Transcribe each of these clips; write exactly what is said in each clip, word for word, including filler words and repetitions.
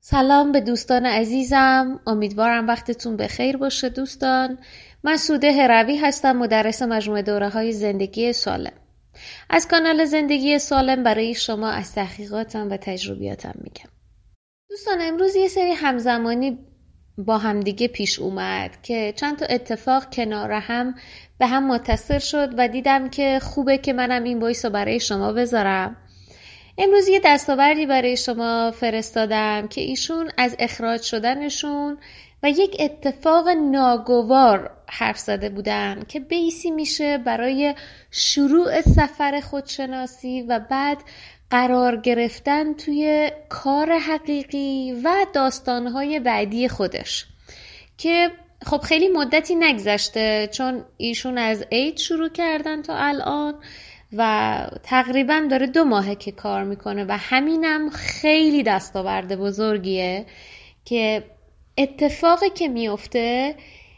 سلام به دوستان عزیزم، امیدوارم وقتتون بخیر باشه دوستان. من سوده هروی هستم، مدرس مجموعه دوره های زندگی سالم. از کانال زندگی سالم برای شما از تحقیقاتم و تجربیاتم میگم. دوستان امروز یه سری همزمانی با همدیگه پیش اومد که چند تا اتفاق کنار هم به هم متصل شد و دیدم که خوبه که منم این وایس رو برای شما بذارم. امروز یه دستاوردی برای شما فرستادم که ایشون از اخراج شدنشون و یک اتفاق ناگوار حرف زده بودن که بیسی میشه برای شروع سفر خودشناسی و بعد قرار گرفتن توی کار حقیقی و داستانهای بعدی خودش که خب خیلی مدتی نگذشته، چون ایشون از عید شروع کردن تا الان و تقریبا داره دو ماهه که کار میکنه و همینم خیلی دستاورد بزرگیه که اتفاقی که میفته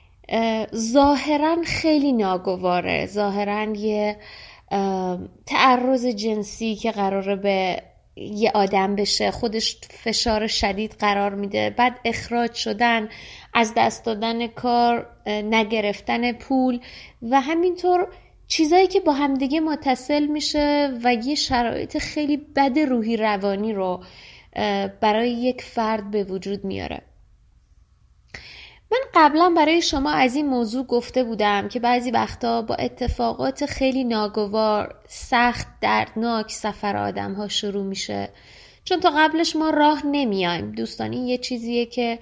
ظاهرا خیلی ناگواره، ظاهرا یه تعرض جنسی که قراره به یه آدم بشه خودش فشار شدید قرار میده، بعد اخراج شدن، از دست دادن کار، نگرفتن پول و همینطور چیزایی که با همدیگه متصل میشه و یه شرایط خیلی بد روحی روانی رو برای یک فرد به وجود میاره. من قبلا برای شما از این موضوع گفته بودم که بعضی وقتا با اتفاقات خیلی ناگوار، سخت، دردناک سفر آدم ها شروع میشه، چون تا قبلش ما راه نمیایم. دوستان این یه چیزیه که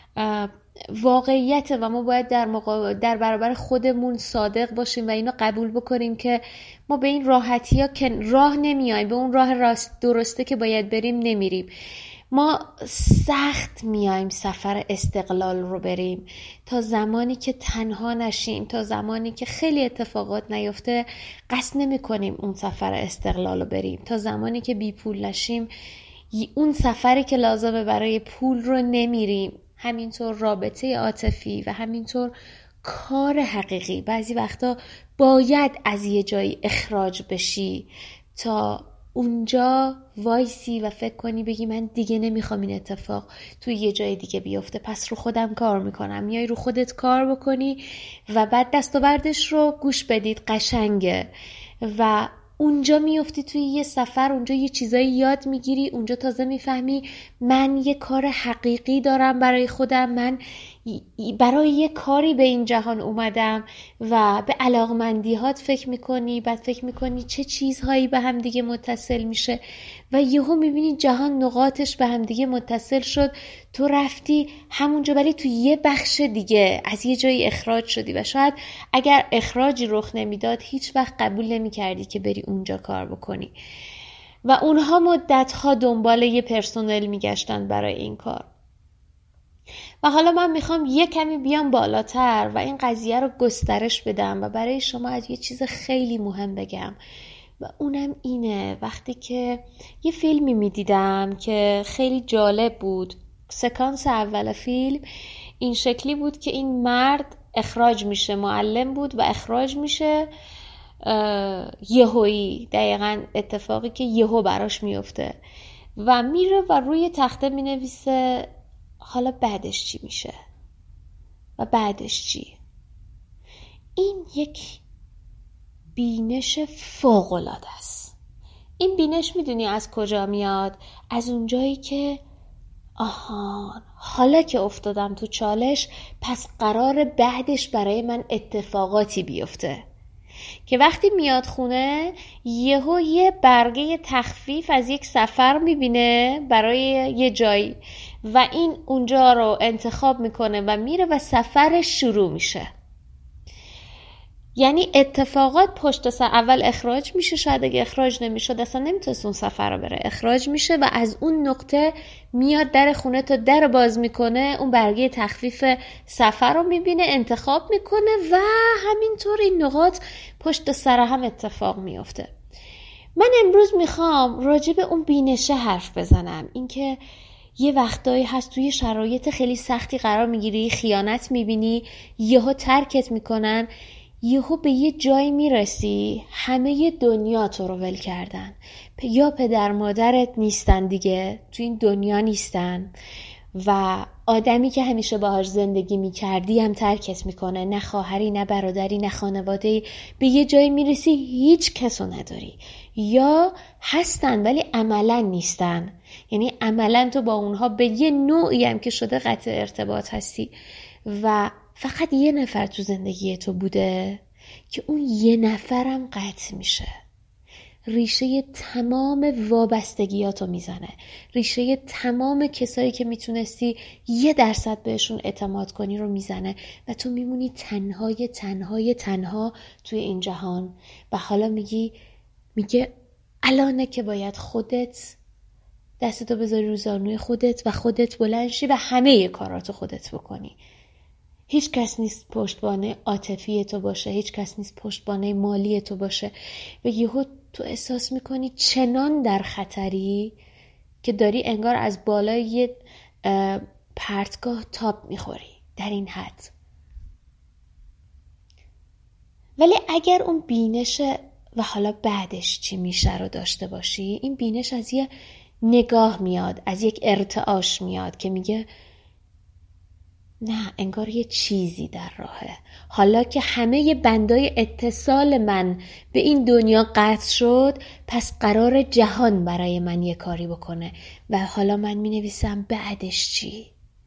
واقعیته و ما باید در, مقا... در برابر خودمون صادق باشیم و اینو قبول بکنیم که ما به این راحتی ها که راه نمیایم، به اون راه راست درسته که باید بریم نمیریم. ما سخت میایم سفر استقلال رو بریم تا زمانی که تنها نشیم، تا زمانی که خیلی اتفاقات نیفته قصد نمی کنیم اون سفر استقلال رو بریم، تا زمانی که بی پول نشیم اون سفری که لازمه برای پول رو نمیریم. همینطور رابطه عاطفی و همینطور کار حقیقی. بعضی وقتا باید از یه جایی اخراج بشی تا اونجا وایسی و فکر کنی بگی من دیگه نمیخوام این اتفاق توی یه جای دیگه بیفته، پس رو خودم کار میکنم. میای رو خودت کار بکنی و بعد دستاوردش رو گوش بدید، قشنگه و اونجا میفتی توی یه سفر، اونجا یه چیزایی یاد میگیری، اونجا تازه میفهمی من یه کار حقیقی دارم برای خودم، من برای یه کاری به این جهان اومدم و به علاقمندیات فکر میکنی، بعد فکر میکنی چه چیزهایی به هم دیگه متصل میشه و یهو میبینی جهان نقاطش به هم دیگه متصل شد، تو رفتی همونجا ولی تو یه بخش دیگه از یه جایی اخراج شدی و شاید اگر اخراجی رخ نمیداد هیچ وقت قبول نمیکردی که بری اونجا کار بکنی و اونها مدتها دنبال یه پرسنل میگشتن برای این کار. و حالا من میخوام یه کمی بیام بالاتر و این قضیه رو گسترش بدم و برای شما از یه چیز خیلی مهم بگم و اونم اینه. وقتی که یه فیلمی میدیدم که خیلی جالب بود، سکانس اول فیلم این شکلی بود که این مرد اخراج میشه، معلم بود و اخراج میشه یهویی، دقیقاً اتفاقی که یهو براش میفته و میره و روی تخته مینویسه حالا بعدش چی میشه و بعدش چی. این یک بینش فوق‌العاده است. این بینش میدونی از کجا میاد؟ از اونجایی که آهان حالا که افتادم تو چالش پس قرار بعدش برای من اتفاقاتی بیفته، که وقتی میاد خونه یهو یه برگه تخفیف از یک سفر میبینه برای یه جایی و این اونجا رو انتخاب میکنه و میره و سفرش شروع میشه. یعنی اتفاقات پشت سر اول اخراج میشه، شاید اگه اخراج نمیشد اصلا نمیتونست اون سفر رو بره، اخراج میشه و از اون نقطه میاد در خونه تا در باز میکنه، اون برگه تخفیف سفر رو میبینه، انتخاب میکنه و همینطور این نقاط پشت سر هم اتفاق میفته. من امروز میخوام راجع به اون بینشه حرف بزنم، اینکه یه وقتایی هست توی شرایط خیلی سختی قرار میگیری، خیانت میبینی، یهو ترکت میکنن، یهو به یه جایی میرسی همه ی دنیا تو رو ول کردن، یا پدر مادرت نیستن دیگه، تو این دنیا نیستن و آدمی که همیشه باهاش زندگی میکردی هم ترکت میکنه، نه خواهری نه برادری نه خانواده‌ای، به یه جایی میرسی هیچ کسو نداری، یا هستن ولی عملا نیستن، یعنی عملا تو با اونها به یه نوعی هم که شده قطع ارتباط هستی و فقط یه نفر تو زندگی تو بوده که اون یه نفرم قطع میشه، ریشه تمام وابستگیاتو میزنه، ریشه تمام کسایی که میتونستی یه درصد بهشون اعتماد کنی رو میزنه و تو میمونی تنهای تنهای تنها توی این جهان. و حالا میگی میگه الانه که باید خودت دستتو بذاری رو زانوی خودت و خودت بلند شی و همه کاراتو خودت بکنی. هیچ کس نیست پشتوانه عاطفی تو باشه، هیچ کس نیست پشتوانه مالی تو باشه و یهو تو احساس میکنی چنان در خطری که داری انگار از بالای یه پرتگاه تاب میخوری در این حد. ولی اگر اون بینش و حالا بعدش چی میشه رو داشته باشی، این بینش از یه نگاه میاد، از یک ارتعاش میاد که میگه نه، انگار یه چیزی در راهه. حالا که همه بندای اتصال من به این دنیا قطع شد، پس قرار جهان برای من یه کاری بکنه و حالا من می نویسم بعدش چی؟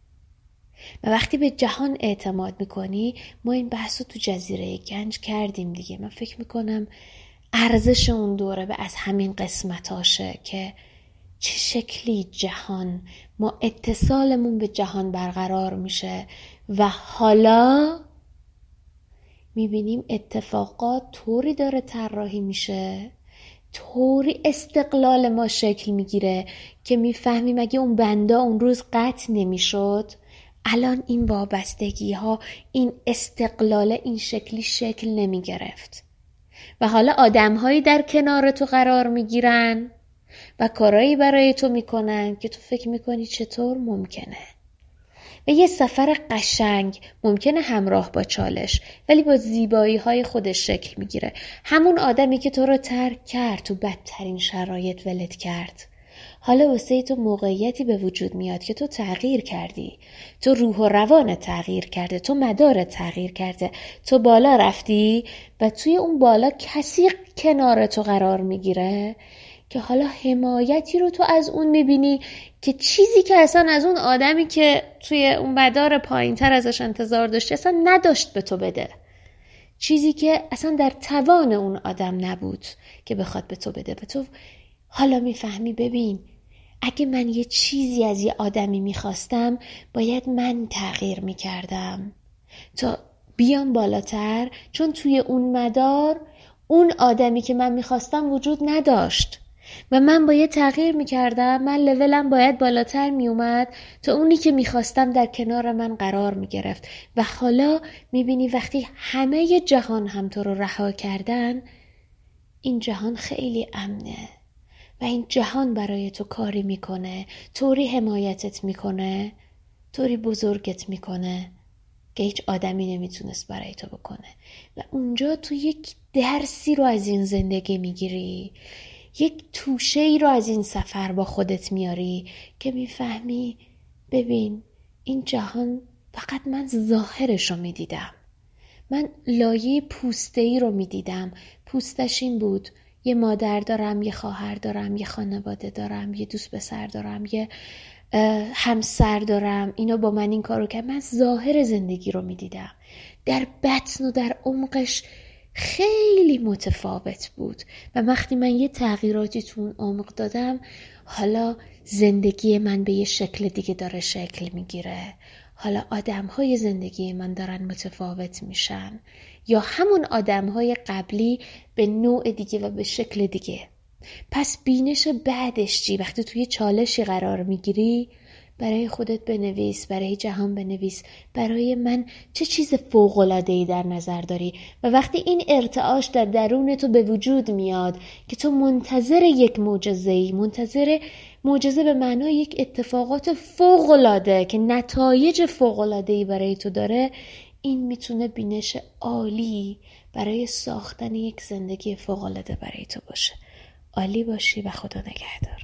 و وقتی به جهان اعتماد میکنی، ما این بحث رو تو جزیره گنج کردیم دیگه، من فکر میکنم ارزش اون دوره به از همین قسمتاشه که چه شکلی جهان، ما اتصالمون به جهان برقرار میشه و حالا میبینیم اتفاقات طوری داره طراحی میشه، طوری استقلال ما شکل میگیره که میفهمیم اگه اون بندا اون روز قطع نمیشد، الان این وابستگی ها، این استقلال این شکلی شکل نمیگرفت و حالا آدم هایی در کنار تو قرار میگیرن و کارایی برای تو میکنن که تو فکر میکنی چطور ممکنه. و یه سفر قشنگ ممکنه همراه با چالش ولی با زیبایی های خودش شکل میگیره. همون آدمی که تو رو ترک کرد، تو بدترین شرایط ولت کرد، حالا واسه تو موقعیتی به وجود میاد که تو تغییر کردی، تو روح و روان تغییر کرده، تو مدار تغییر کرده، تو بالا رفتی و توی اون بالا کسی کنار تو قرار میگیره که حالا حمایتی رو تو از اون میبینی که چیزی که اصلا از اون آدمی که توی اون مدار پایین تر ازش انتظار داشتی اصلا نداشت به تو بده، چیزی که اصلا در توان اون آدم نبود که بخواد به تو بده. به تو حالا میفهمی ببین اگه من یه چیزی از یه آدمی میخواستم باید من تغییر میکردم تا بیام بالاتر، چون توی اون مدار اون آدمی که من میخواستم وجود نداشت و من باید تغییر میکردم، من لولم باید بالاتر میومد تا اونی که میخواستم در کنار من قرار میگرفت. و حالا میبینی وقتی همه جهان هم تو رو رها کردن، این جهان خیلی امنه و این جهان برای تو کاری میکنه، طوری حمایتت میکنه، طوری بزرگت میکنه که هیچ آدمی نمیتونست برای تو بکنه. و اونجا تو یک درسی رو از این زندگی میگیری، یک توشه ای رو از این سفر با خودت میاری که میفهمی ببین این جهان فقط من ظاهرش رو میدیدم، من لایه پوسته ای رو میدیدم، پوستش این بود یه مادر دارم، یه خواهر دارم، یه خانواده دارم، یه دوست پسر دارم، یه همسر دارم، اینو با من این کارو کرد. من ظاهر زندگی رو میدیدم، در بطن و در عمقش خیلی متفاوت بود و وقتی من یه تغییراتی تو اون عمق دادم، حالا زندگی من به یه شکل دیگه داره شکل میگیره، حالا آدم‌های زندگی من دارن متفاوت میشن یا همون آدم‌های قبلی به نوع دیگه و به شکل دیگه. پس بینش بعدش چی؟ وقتی توی چالشی قرار میگیری برای خودت بنویس، برای جهان بنویس برای من چه چیز فوق‌العاده‌ای در نظر داری. و وقتی این ارتعاش در درون تو به وجود میاد که تو منتظر یک معجزه‌ای، منتظر معجزه به معنای یک اتفاقات فوق‌العاده که نتایج فوق‌العاده‌ای برای تو داره، این میتونه بینش عالی برای ساختن یک زندگی فوق‌العاده برای تو باشه. عالی باشی و خدا نگهدار.